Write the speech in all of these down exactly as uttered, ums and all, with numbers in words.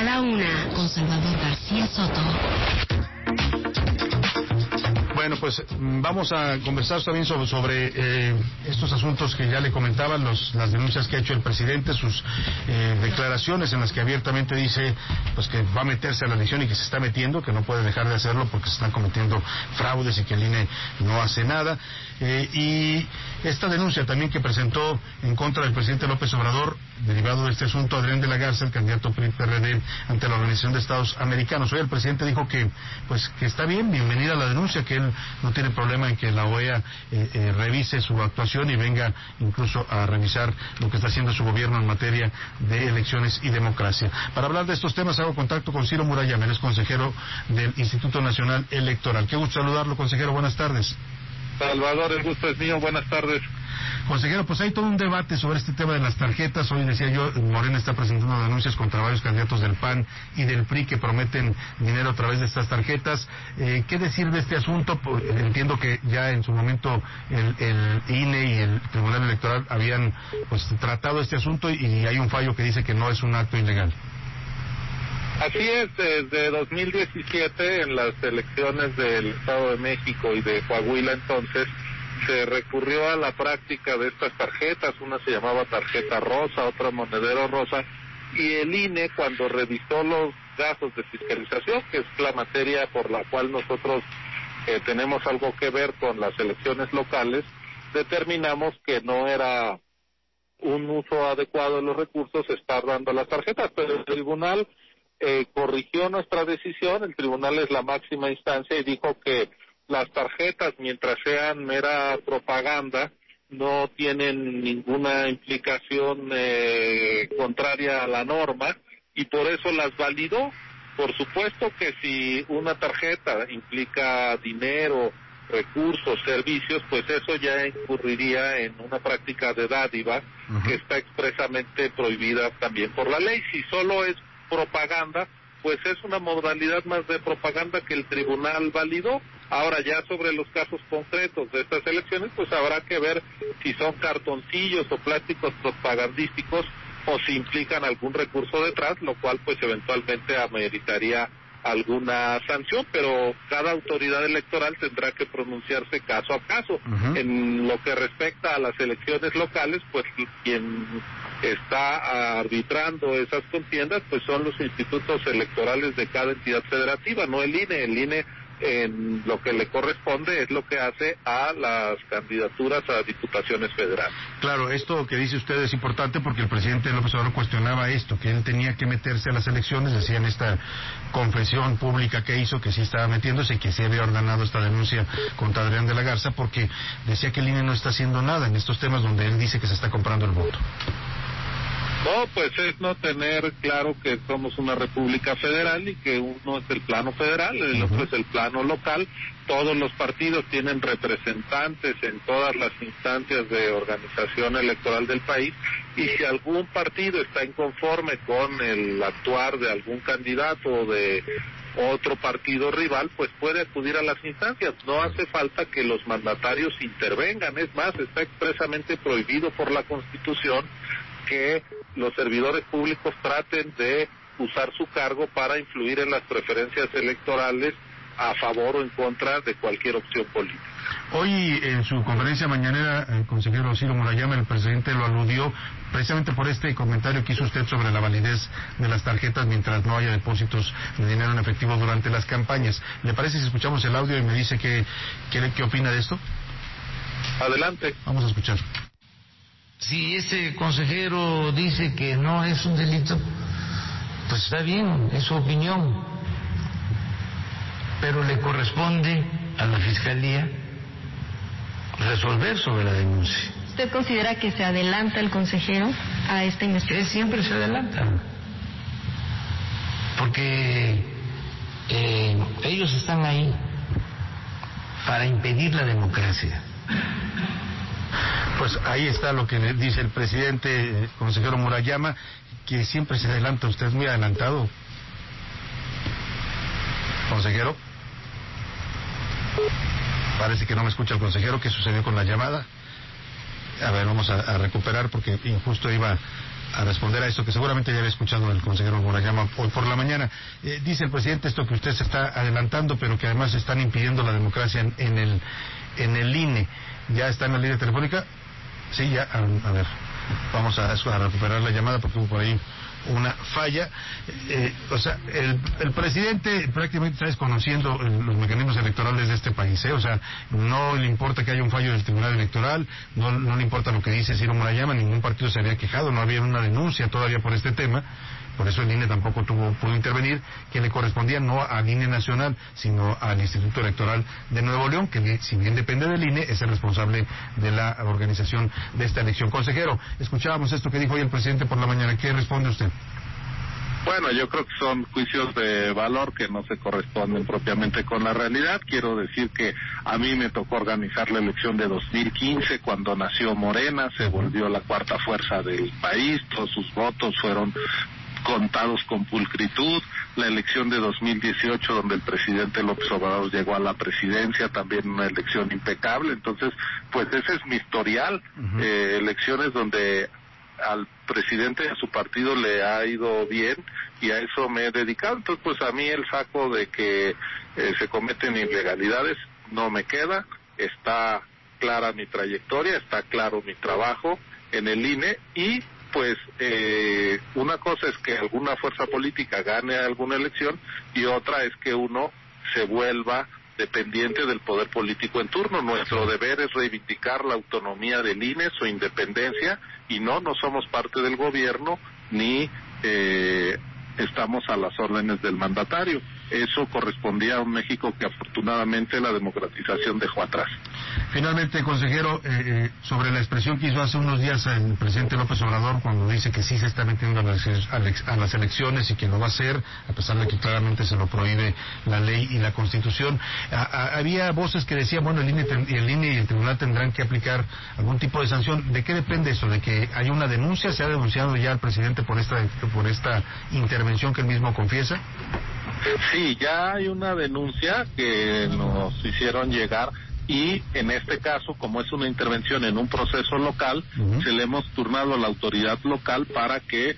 A la una, con Salvador García Soto. Bueno, pues vamos a conversar también sobre, sobre eh, estos asuntos que ya le comentaban, los, las denuncias que ha hecho el presidente, sus eh, declaraciones en las que abiertamente dice pues que va a meterse a la elección y que se está metiendo, que no puede dejar de hacerlo porque se están cometiendo fraudes y que el I N E no hace nada. Eh, y esta denuncia también que presentó en contra del presidente López Obrador, derivado de este asunto, Adrián de la Garza, el candidato P R I P R D ante la Organización de Estados Americanos. Hoy el presidente dijo que pues que está bien, bienvenida la denuncia, que él no tiene problema en que la O E A eh, eh, revise su actuación y venga incluso a revisar lo que está haciendo su gobierno en materia de elecciones y democracia. Para hablar de estos temas hago contacto con Ciro Murayama, él es consejero del Instituto Nacional Electoral. Qué gusto saludarlo, consejero, buenas tardes. Salvador, el gusto es mío, buenas tardes. Consejero, pues hay todo un debate sobre este tema de las tarjetas. Hoy decía yo, Morena está presentando denuncias contra varios candidatos del P A N y del P R I que prometen dinero a través de estas tarjetas. Eh, ¿Qué decir de este asunto? Pues, entiendo que ya en su momento el, el I N E y el Tribunal Electoral habían pues tratado este asunto y, y hay un fallo que dice que no es un acto ilegal. Así es, desde dos mil diecisiete, en las elecciones del Estado de México y de Coahuila, entonces, se recurrió a la práctica de estas tarjetas. Una se llamaba tarjeta rosa, otra monedero rosa, y el I N E, cuando revisó los gastos de fiscalización, que es la materia por la cual nosotros eh, tenemos algo que ver con las elecciones locales, determinamos que no era un uso adecuado de los recursos estar dando las tarjetas, pero el tribunal Eh, corrigió nuestra decisión. El tribunal es la máxima instancia y dijo que las tarjetas, mientras sean mera propaganda, no tienen ninguna implicación eh, contraria a la norma y por eso las validó. Por supuesto que si una tarjeta implica dinero, recursos, servicios, pues eso ya incurriría en una práctica de dádiva uh-huh. que está expresamente prohibida también por la ley. Si solo es propaganda, pues es una modalidad más de propaganda que el tribunal validó. Ahora ya sobre los casos concretos de estas elecciones, pues habrá que ver si son cartoncillos o plásticos propagandísticos o si implican algún recurso detrás, lo cual pues eventualmente ameritaría alguna sanción, pero cada autoridad electoral tendrá que pronunciarse caso a caso. Uh-huh. En lo que respecta a las elecciones locales, pues quien está arbitrando esas contiendas pues son los institutos electorales de cada entidad federativa, no el I N E. El I N E en lo que le corresponde es lo que hace a las candidaturas a diputaciones federales. Claro, esto que dice usted es importante porque el presidente López Obrador cuestionaba esto, que él tenía que meterse a las elecciones, decía en esta confesión pública que hizo que sí estaba metiéndose y que sí había ordenado esta denuncia contra Adrián de la Garza porque decía que el I N E no está haciendo nada en estos temas donde él dice que se está comprando el voto. No, pues es no tener claro que somos una república federal y que uno es el plano federal, el uh-huh. otro es el plano local. Todos los partidos tienen representantes en todas las instancias de organización electoral del país y si algún partido está inconforme con el actuar de algún candidato o de otro partido rival, pues puede acudir a las instancias. No hace falta que los mandatarios intervengan, es más, está expresamente prohibido por la Constitución que los servidores públicos traten de usar su cargo para influir en las preferencias electorales a favor o en contra de cualquier opción política. Hoy en su conferencia mañanera, el consejero Ciro Murayama, el presidente lo aludió precisamente por este comentario que hizo usted sobre la validez de las tarjetas mientras no haya depósitos de dinero en efectivo durante las campañas. ¿Le parece si escuchamos el audio y me dice qué, qué, qué opina de esto? Adelante. Vamos a escuchar. Si ese consejero dice que no es un delito, pues está bien, es su opinión, pero le corresponde a la Fiscalía resolver sobre la denuncia. ¿Usted considera que se adelanta el consejero a esta investigación? Él siempre se adelanta, porque eh, ellos están ahí para impedir la democracia. Pues ahí está lo que le dice el presidente, el consejero Murayama, que siempre se adelanta. Usted es muy adelantado, consejero. Parece que no me escucha el consejero. ¿Qué sucedió con la llamada? A ver, vamos a, a recuperar porque justo iba a responder a esto que seguramente ya había escuchado el consejero Murayama hoy por la mañana. Eh, dice el presidente esto que usted se está adelantando, pero que además están impidiendo la democracia en, en el en el I N E. ¿Ya está en la línea telefónica? Sí, ya. A, a ver, vamos a, a recuperar la llamada porque hubo por ahí una falla. Eh, o sea, el, el presidente prácticamente está desconociendo los mecanismos electorales de este país, ¿eh? O sea, no le importa que haya un fallo del Tribunal Electoral, no, no le importa lo que dice Ciro Murayama, ningún partido se había quejado, no había una denuncia todavía por este tema. Por eso el I N E tampoco tuvo, pudo intervenir, que le correspondía no al I N E nacional, sino al Instituto Electoral de Nuevo León, que si bien depende del I N E, es el responsable de la organización de esta elección. Consejero, escuchábamos esto que dijo hoy el presidente por la mañana. ¿Qué responde usted? Bueno, yo creo que son juicios de valor que no se corresponden propiamente con la realidad. Quiero decir que a mí me tocó organizar la elección de dos mil quince, cuando nació Morena, se volvió la cuarta fuerza del país, todos sus votos fueron contados con pulcritud. La elección de dos mil dieciocho, donde el presidente López Obrador llegó a la presidencia, también una elección impecable. Entonces, pues ese es mi historial. Uh-huh. eh, elecciones donde al presidente y a su partido le ha ido bien, y a eso me he dedicado. Entonces, pues a mí el saco de que eh, se cometen ilegalidades no me queda. Está clara mi trayectoria, está claro mi trabajo en el I N E, y pues eh, una cosa es que alguna fuerza política gane alguna elección y otra es que uno se vuelva dependiente del poder político en turno. Nuestro deber es reivindicar la autonomía del I N E, su independencia, y no, no somos parte del gobierno ni eh, estamos a las órdenes del mandatario. Eso correspondía a un México que afortunadamente la democratización dejó atrás. Finalmente, consejero, eh, sobre la expresión que hizo hace unos días el presidente López Obrador cuando dice que sí se está metiendo a las, a las elecciones y que lo va a hacer, a pesar de que claramente se lo prohíbe la ley y la Constitución. A, a, había voces que decían, bueno, el I N E, el I N E y el tribunal tendrán que aplicar algún tipo de sanción. ¿De qué depende eso? ¿De que hay una denuncia? ¿Se ha denunciado ya al presidente por esta, por esta intervención que él mismo confiesa? Sí, ya hay una denuncia que nos hicieron llegar, y en este caso, como es una intervención en un proceso local, uh-huh. se le hemos turnado a la autoridad local para que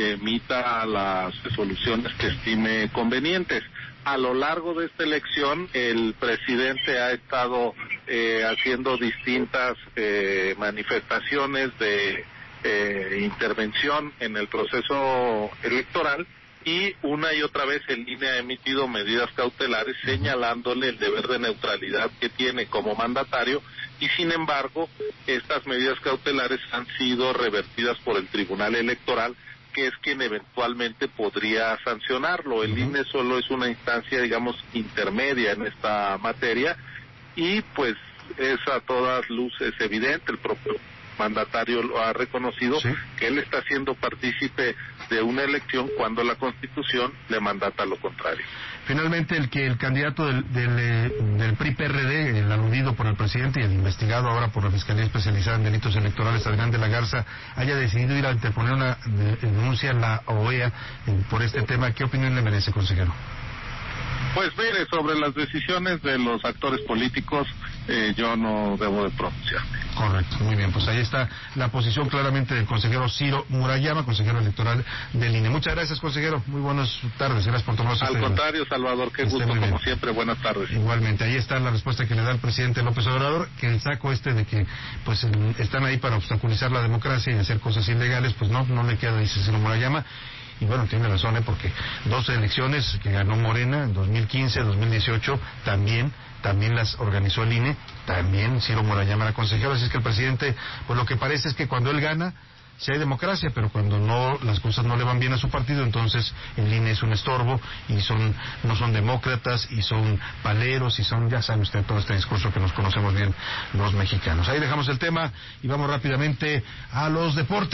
emita las resoluciones que estime convenientes. A lo largo de esta elección, el presidente ha estado eh, haciendo distintas eh, manifestaciones de eh, intervención en el proceso electoral, y una y otra vez el I N E ha emitido medidas cautelares señalándole el deber de neutralidad que tiene como mandatario, y sin embargo estas medidas cautelares han sido revertidas por el Tribunal Electoral, que es quien eventualmente podría sancionarlo. El uh-huh. I N E solo es una instancia, digamos, intermedia en esta materia, y pues es a todas luces evidente, el propio mandatario lo ha reconocido, ¿sí?, que él está siendo partícipe de una elección cuando la Constitución le mandata lo contrario. Finalmente, el que el candidato del, del, del P R I P R D, el aludido por el presidente y el investigado ahora por la Fiscalía Especializada en Delitos Electorales, Adrián de la Garza, haya decidido ir a interponer una denuncia en la O E A por este tema, ¿qué opinión le merece, consejero? Pues mire, sobre las decisiones de los actores políticos, eh, yo no debo de pronunciarme. Correcto, muy bien, pues ahí está la posición claramente del consejero Ciro Murayama, consejero electoral del I N E. Muchas gracias, consejero, muy buenas tardes, gracias por tomarnos. Al contrario, Salvador, qué gusto, como bien. Siempre, buenas tardes. Igualmente, ahí está la respuesta que le da el presidente López Obrador, que el saco este de que pues están ahí para obstaculizar la democracia y hacer cosas ilegales, pues no, no le queda, dice Ciro Murayama. Y bueno, tiene razón, ¿eh? Porque dos elecciones que ganó Morena en dos mil quince, dos mil dieciocho, también también las organizó el I N E, también Ciro Murayama era consejero, así es que el presidente, pues lo que parece es que cuando él gana, sí hay democracia, pero cuando no, las cosas no le van bien a su partido, entonces el I N E es un estorbo, y son, no son demócratas, y son paleros, y son, ya sabe usted, todo este discurso que nos conocemos bien los mexicanos. Ahí dejamos el tema, y vamos rápidamente a los deportes.